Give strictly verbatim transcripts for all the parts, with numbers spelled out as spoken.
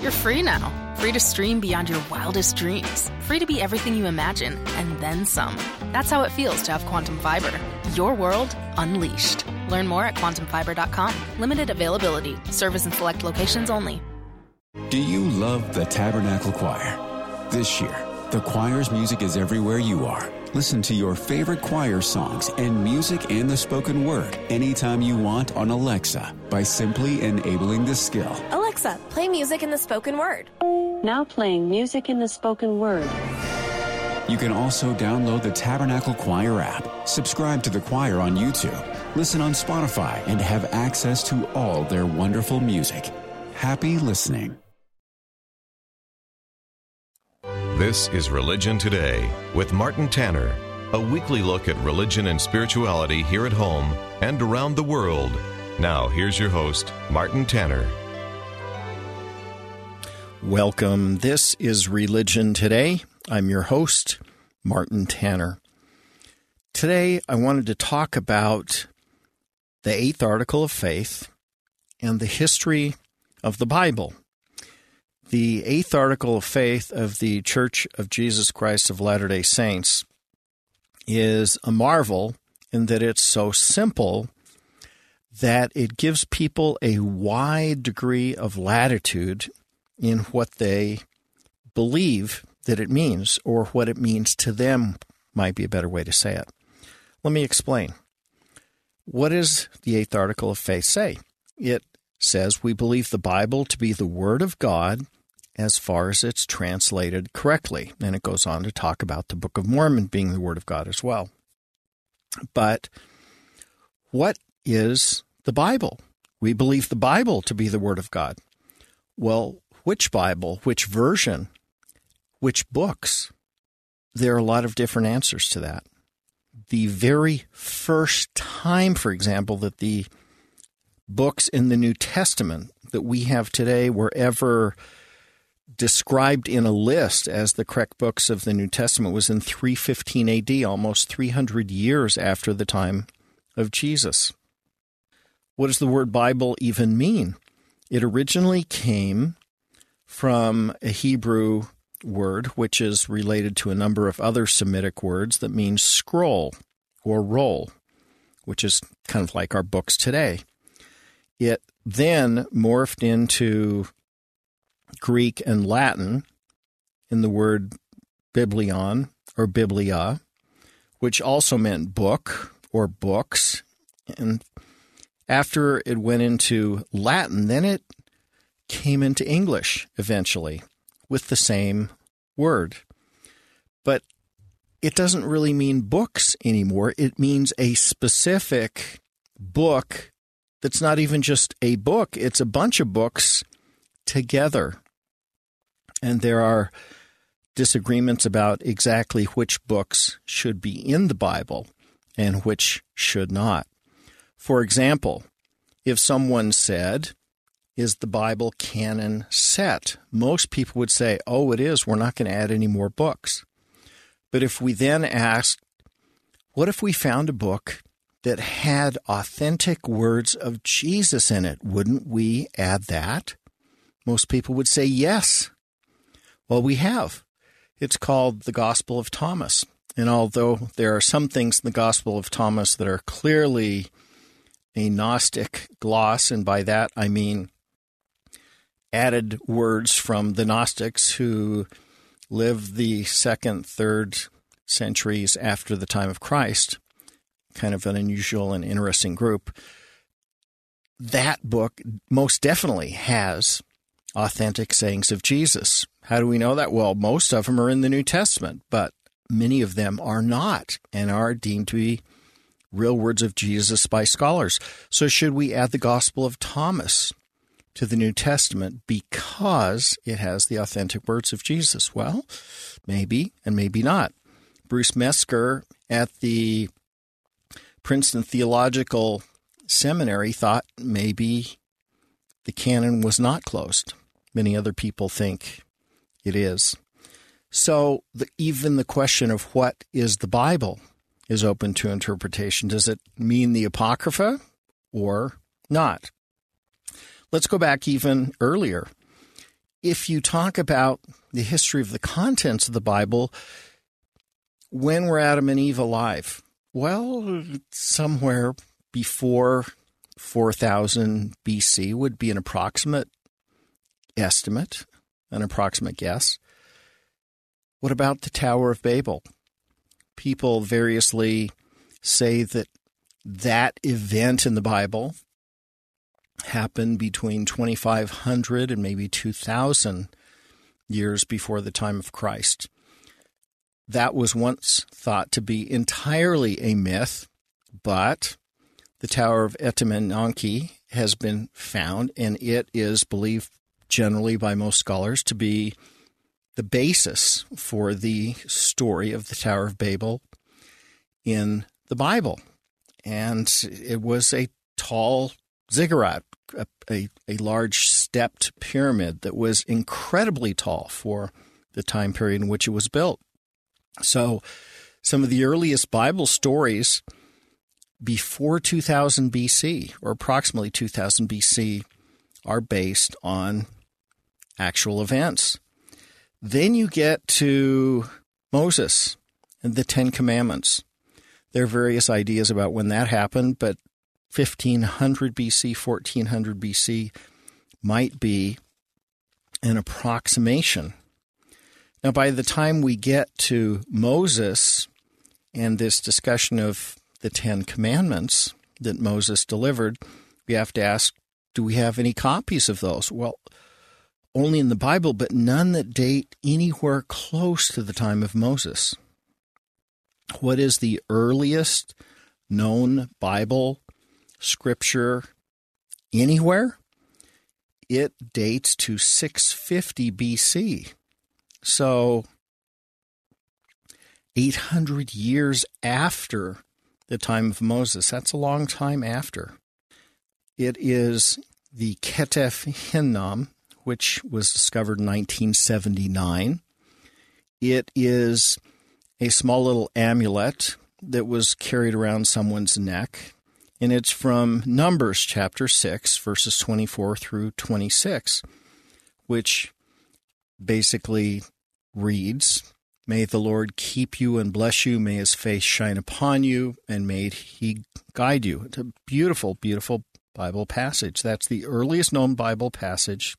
You're free now. Free to stream beyond your wildest dreams. Free to be everything you imagine, and then some. That's how it feels to have Quantum Fiber. Your world unleashed. Learn more at quantum fiber dot com. Limited availability. Service in select locations only. Do you love the Tabernacle Choir? This year, the choir's music is everywhere you are. Listen to your favorite choir songs and music and the spoken word anytime you want on Alexa by simply enabling the skill. Alexa, play music in the spoken word. Now playing music in the spoken word. You can also download the Tabernacle Choir app, subscribe to the choir on YouTube, listen on Spotify, and have access to all their wonderful music. Happy listening. This is Religion Today with Martin Tanner, a weekly look at religion and spirituality here at home and around the world. Now, here's your host, Martin Tanner. Welcome. This is Religion Today. I'm your host, Martin Tanner. Today, I wanted to talk about the eighth article of faith and the history of the Bible. The eighth article of faith of the Church of Jesus Christ of Latter-day Saints is a marvel in that it's so simple that it gives people a wide degree of latitude in what they believe that it means, or what it means to them might be a better way to say it. Let me explain. What does the eighth article of faith say? It says we believe the Bible to be the Word of God as far as it's translated correctly. And it goes on to talk about the Book of Mormon being the Word of God as well. But what is the Bible? We believe the Bible to be the Word of God. Well, which Bible? Which version? Which books? There are a lot of different answers to that. The very first time, for example, that the books in the New Testament that we have today were ever described in a list as the correct books of the New Testament was in three fifteen A D, almost three hundred years after the time of Jesus. What does the word Bible even mean? It originally came from a Hebrew word, which is related to a number of other Semitic words that means scroll or roll, which is kind of like our books today. It then morphed into Greek and Latin in the word biblion or biblia, which also meant book or books. And after it went into Latin, then it came into English eventually with the same word. But it doesn't really mean books anymore. It means a specific book that's not even just a book. It's a bunch of books together. And there are disagreements about exactly which books should be in the Bible and which should not. For example, if someone said, is the Bible canon set? Most people would say, oh, it is. We're not going to add any more books. But if we then asked, what if we found a book that had authentic words of Jesus in it? Wouldn't we add that? Most people would say yes. Well, we have. It's called the Gospel of Thomas. And although there are some things in the Gospel of Thomas that are clearly a Gnostic gloss, and by that I mean added words from the Gnostics who lived the second, third centuries after the time of Christ, kind of an unusual and interesting group, that book most definitely has authentic sayings of Jesus. How do we know that? Well, most of them are in the New Testament, but many of them are not and are deemed to be real words of Jesus by scholars. So should we add the Gospel of Thomas to the New Testament because it has the authentic words of Jesus? Well, maybe and maybe not. Bruce Mesker at the Princeton Theological Seminary thought maybe the canon was not closed. Many other people think it is. So the, even the question of what is the Bible is open to interpretation. Does it mean the Apocrypha or not? Let's go back even earlier. if you talk about the history of the contents of the Bible, when were Adam and Eve alive? Well, somewhere before four thousand B C would be an approximate estimate, an approximate guess. What about the Tower of Babel? People variously say that that event in the Bible happened between twenty-five hundred and maybe two thousand years before the time of Christ. That was once thought to be entirely a myth, but the Tower of Etemenanke has been found, and it is believed generally by most scholars to be the basis for the story of the Tower of Babel in the Bible. And it was a tall ziggurat, a, a, a large stepped pyramid that was incredibly tall for the time period in which it was built. So some of the earliest Bible stories before two thousand B C, or approximately two thousand B C, are based on actual events. Then you get to Moses and the Ten Commandments. There are various ideas about when that happened, but fifteen hundred B C, fourteen hundred B C might be an approximation. Now, by the time we get to Moses and this discussion of the Ten Commandments that Moses delivered, we have to ask, do we have any copies of those? Well, only in the Bible, but none that date anywhere close to the time of Moses. What is the earliest known Bible scripture anywhere? It dates to six fifty B C. So eight hundred years after the time of Moses. That's a long time after. It is the Ketef Hinnom, which was discovered in nineteen seventy-nine. It is a small little amulet that was carried around someone's neck, and it's from Numbers chapter six, verses twenty-four through twenty-six, which basically reads, "May the Lord keep you and bless you. May his face shine upon you, and may he guide you." It's a beautiful, beautiful Bible passage. That's the earliest known Bible passage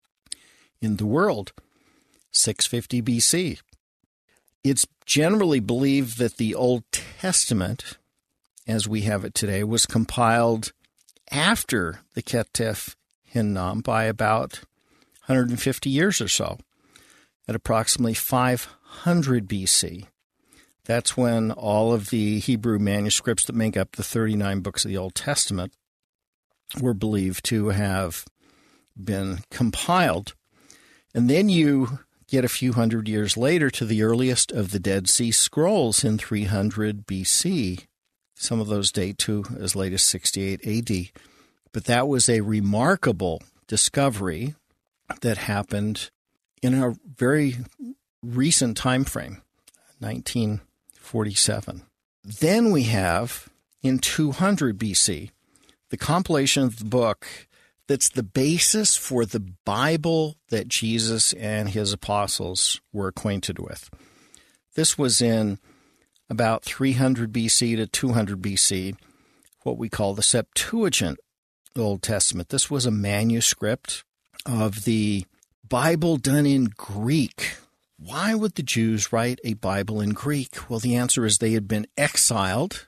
in the world, six fifty B C. It's generally believed that the Old Testament, as we have it today, was compiled after the Ketef Hinnom by about one hundred fifty years or so, at approximately five hundred B C. That's when all of the Hebrew manuscripts that make up the thirty-nine books of the Old Testament were believed to have been compiled. And then you get a few hundred years later to the earliest of the Dead Sea Scrolls in three hundred B C. Some of those date to as late as sixty-eight A D. But that was a remarkable discovery that happened in a very recent time frame, nineteen forty-seven. Then we have, in two hundred B C, the compilation of the book that's the basis for the Bible that Jesus and his apostles were acquainted with. This was in about three hundred B C to two hundred B C, what we call the Septuagint Old Testament. This was a manuscript of the Bible done in Greek. Why would the Jews write a Bible in Greek? Well, the answer is they had been exiled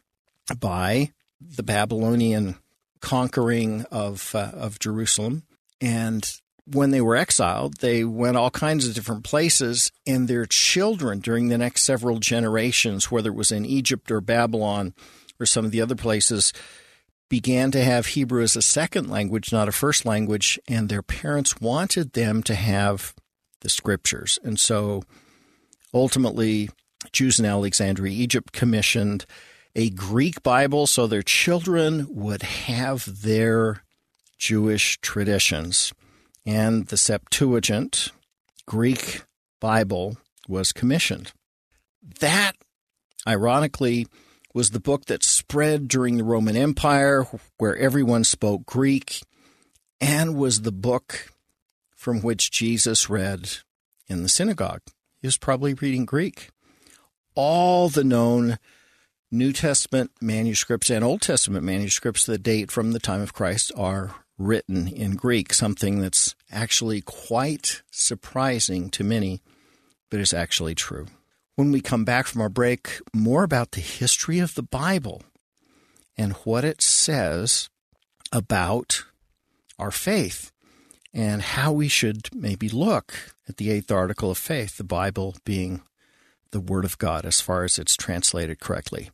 by the Babylonian conquering of uh, of Jerusalem. And when they were exiled, they went all kinds of different places, and their children during the next several generations, whether it was in Egypt or Babylon or some of the other places, began to have Hebrew as a second language, not a first language, and their parents wanted them to have the scriptures. And so ultimately, Jews in Alexandria, Egypt, commissioned a Greek Bible so their children would have their Jewish traditions. And the Septuagint, Greek Bible, was commissioned. That, ironically, was the book that spread during the Roman Empire, where everyone spoke Greek, and was the book from which Jesus read in the synagogue. He was probably reading Greek. All the known New Testament manuscripts and Old Testament manuscripts that date from the time of Christ are written in Greek, something that's actually quite surprising to many, but is actually true. When we come back from our break, more about the history of the Bible and what it says about our faith and how we should maybe look at the eighth article of faith, the Bible being the Word of God as far as it's translated correctly.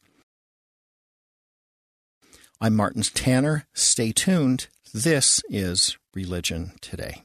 I'm Martin Tanner. Stay tuned. This is Religion Today.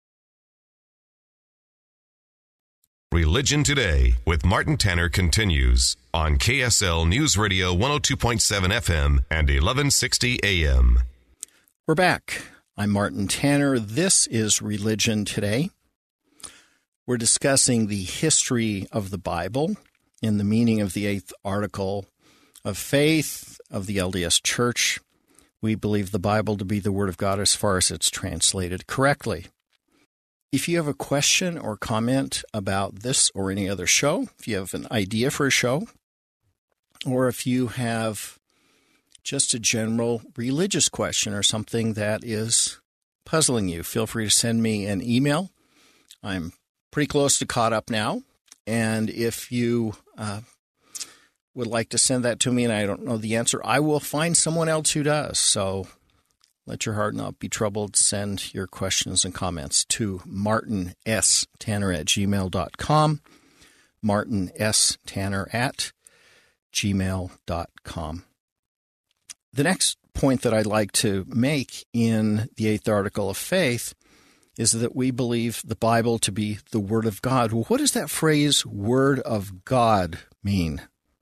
Religion Today with Martin Tanner continues on K S L News Radio one oh two point seven F M and eleven sixty A M. We're back. I'm Martin Tanner. This is Religion Today. We're discussing the history of the Bible and the meaning of the eighth article of faith of the L D S Church. We believe the Bible to be the Word of God as far as it's translated correctly. If you have a question or comment about this or any other show, if you have an idea for a show, or if you have just a general religious question or something that is puzzling you, feel free to send me an email. I'm pretty close to caught up now, and if you uh, would like to send that to me and I don't know the answer, I will find someone else who does. So let your heart not be troubled. Send your questions and comments to martin s tanner at gmail dot com, martin s tanner at gmail dot com. The next point that I'd like to make in the eighth article of faith is that we believe the Bible to be the Word of God. Well, what does that phrase, Word of God, mean?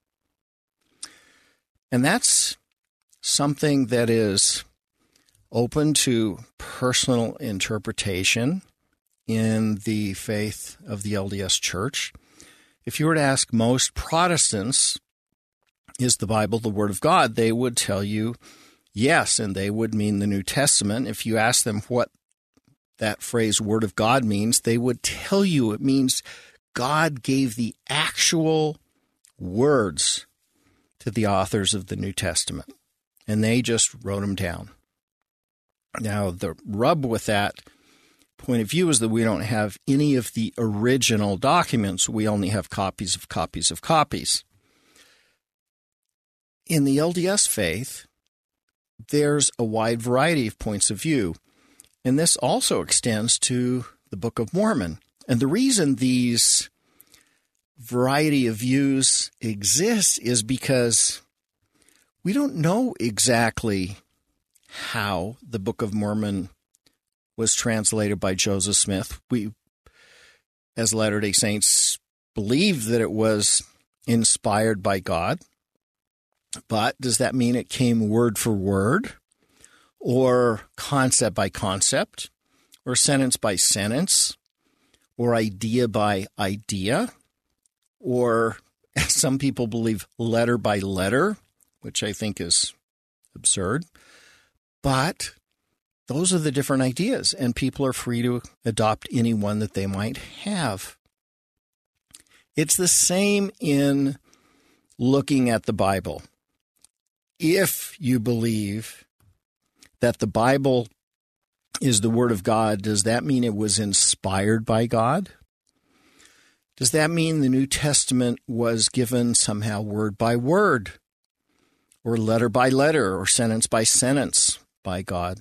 And that's something that is open to personal interpretation in the faith of the L D S Church. If you were to ask most Protestants, is the Bible the Word of God, they would tell you yes, and they would mean the New Testament. If you ask them what that phrase, Word of God, means, they would tell you it means God gave the actual words to the authors of the New Testament, and they just wrote them down. Now, the rub with that point of view is that we don't have any of the original documents. We only have copies of copies of copies. In the L D S faith, there's a wide variety of points of view, and this also extends to the Book of Mormon. And the reason these variety of views exists is because we don't know exactly how the Book of Mormon was translated by Joseph Smith. We, as Latter-day Saints, believe that it was inspired by God, but does that mean it came word for word, or concept by concept, or sentence by sentence, or idea by idea? Or, as some people believe, letter by letter, which I think is absurd. But those are the different ideas, and people are free to adopt any one that they might have. It's the same in looking at the Bible. If you believe that the Bible is the Word of God, does that mean it was inspired by God? Does that mean the New Testament was given somehow word by word, or letter by letter, or sentence by sentence by God?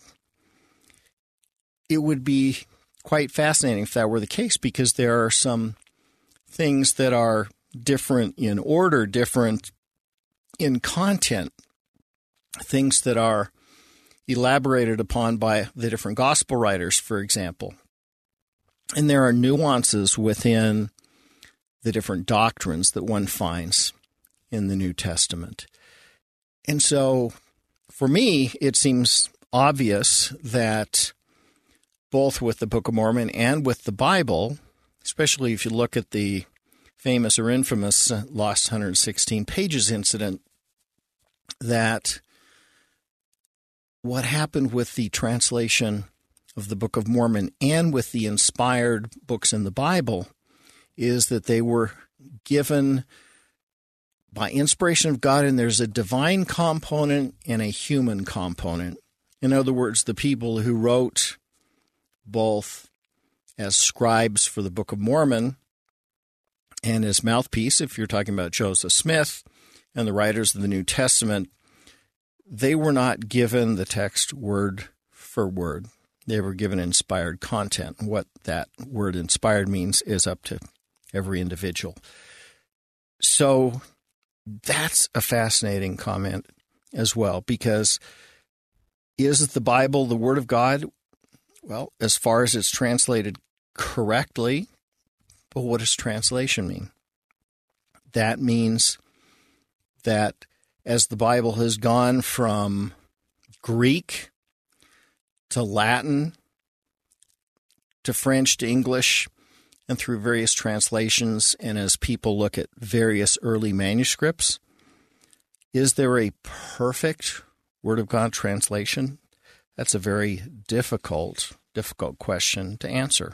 It would be quite fascinating if that were the case, because there are some things that are different in order, different in content, things that are elaborated upon by the different gospel writers, for example. And there are nuances within the different doctrines that one finds in the New Testament. And so, for me, it seems obvious that both with the Book of Mormon and with the Bible, especially if you look at the famous or infamous Lost one hundred sixteen Pages incident, that what happened with the translation of the Book of Mormon and with the inspired books in the Bible is that they were given by inspiration of God, and there's a divine component and a human component. In other words, the people who wrote both as scribes for the Book of Mormon and as mouthpiece, if you're talking about Joseph Smith and the writers of the New Testament, they were not given the text word for word. They were given inspired content. What that word inspired means is up to every individual. So that's a fascinating comment as well, because is the Bible the Word of God? Well, as far as it's translated correctly, but what does translation mean? That means that as the Bible has gone from Greek to Latin to French to English and through various translations, and as people look at various early manuscripts, is there a perfect Word of God translation? That's a very difficult, difficult question to answer.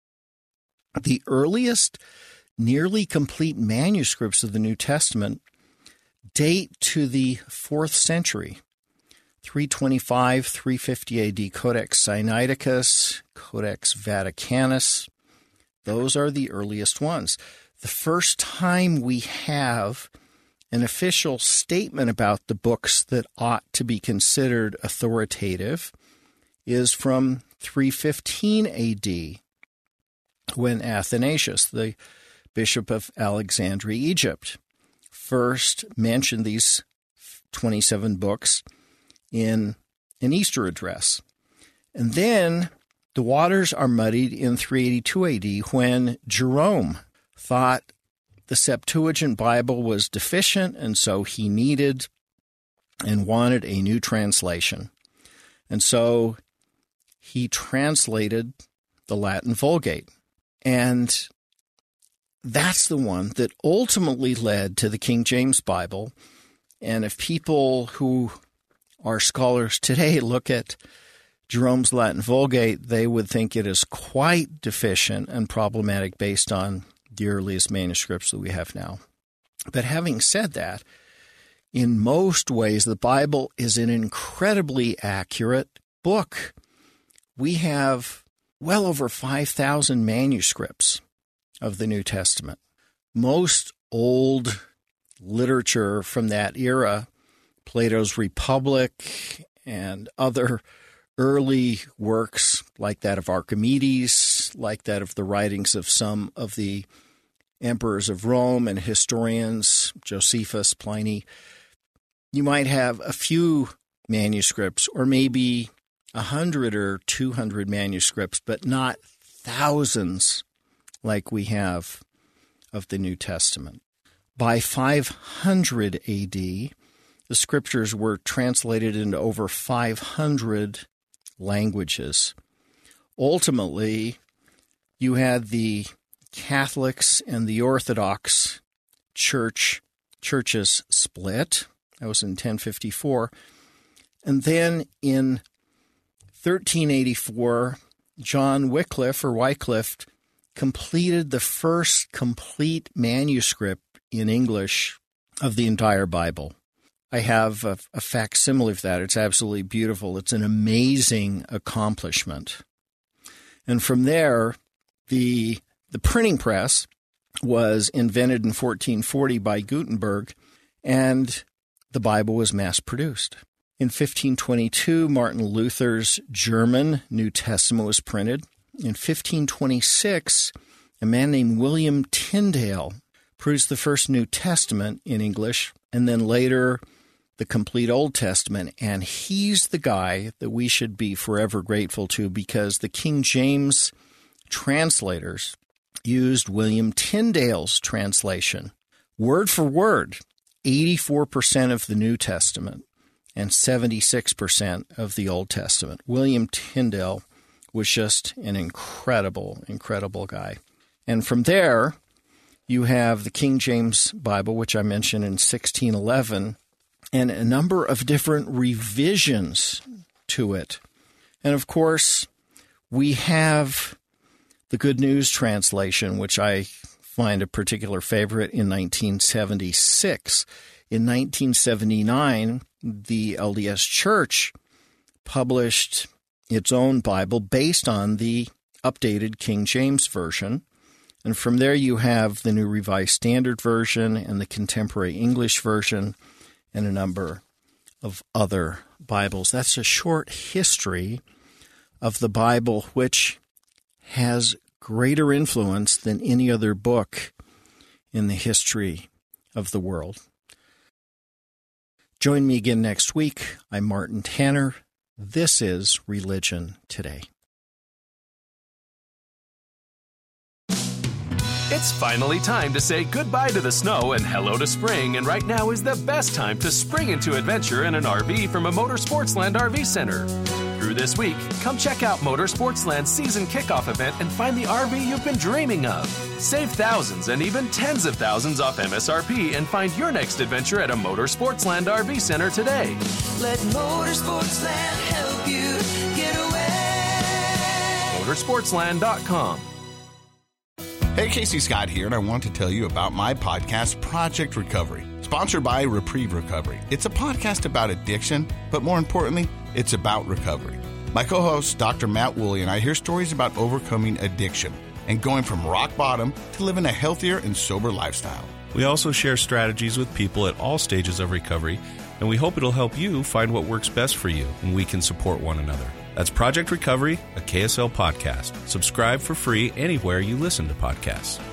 The earliest nearly complete manuscripts of the New Testament date to the fourth century, three twenty-five, three fifty A D, Codex Sinaiticus, Codex Vaticanus. Those are the earliest ones. The first time we have an official statement about the books that ought to be considered authoritative is from three fifteen A D, when Athanasius, the bishop of Alexandria, Egypt, first mentioned these twenty-seven books in an Easter address. And then the waters are muddied in three eighty-two A D when Jerome thought the Septuagint Bible was deficient, and so he needed and wanted a new translation. And so he translated the Latin Vulgate. And that's the one that ultimately led to the King James Bible. And if people who are scholars today look at Jerome's Latin Vulgate, they would think it is quite deficient and problematic based on the earliest manuscripts that we have now. But having said that, in most ways, the Bible is an incredibly accurate book. We have well over five thousand manuscripts of the New Testament. Most old literature from that era, Plato's Republic and other early works like that of Archimedes, like that of the writings of some of the emperors of Rome and historians, Josephus, Pliny, you might have a few manuscripts or maybe a hundred or two hundred manuscripts, but not thousands like we have of the New Testament. By five hundred A D, the scriptures were translated into over five hundred languages. Ultimately, you had the Catholics and the Orthodox church churches split. That was in ten fifty-four. And then in thirteen eighty-four, John Wycliffe or Wycliffe completed the first complete manuscript in English of the entire Bible. I have a, a facsimile of that. It's absolutely beautiful. It's an amazing accomplishment. And from there, the the printing press was invented in fourteen forty by Gutenberg, and the Bible was mass-produced. In fifteen twenty-two, Martin Luther's German New Testament was printed. In fifteen twenty-six, a man named William Tyndale produced the first New Testament in English, and then later the complete Old Testament. And he's the guy that we should be forever grateful to, because the King James translators used William Tyndale's translation, word for word, eighty-four percent of the New Testament and seventy-six percent of the Old Testament. William Tyndale was just an incredible, incredible guy. And from there, you have the King James Bible, which I mentioned in sixteen eleven, and a number of different revisions to it. And of course, We have the Good News Translation, which I find a particular favorite, in nineteen seventy-six. In nineteen seventy-nine, the L D S Church published its own Bible based on the updated King James Version. And from there you have the New Revised Standard Version and the Contemporary English Version and a number of other Bibles. That's a short history of the Bible, which has greater influence than any other book in the history of the world. Join me again next week. I'm Martin Tanner. This is Religion Today. It's finally time to say goodbye to the snow and hello to spring, and right now is the best time to spring into adventure in an R V from a Motorsportsland R V Center. Through this week, come check out Motorsportsland's season kickoff event and find the R V you've been dreaming of. Save thousands and even tens of thousands off M S R P and find your next adventure at a Motorsportsland R V Center today. Let Motorsportsland help you get away. Motorsportsland dot com. Hey, Casey Scott here, and I want to tell you about my podcast, Project Recovery, sponsored by Reprieve Recovery. It's a podcast about addiction, but more importantly, it's about recovery. My co-host, Doctor Matt Woolley, and I hear stories about overcoming addiction and going from rock bottom to living a healthier and sober lifestyle. We also share strategies with people at all stages of recovery, and we hope it'll help you find what works best for you, and we can support one another. That's Project Recovery, a K S L podcast. Subscribe for free anywhere you listen to podcasts.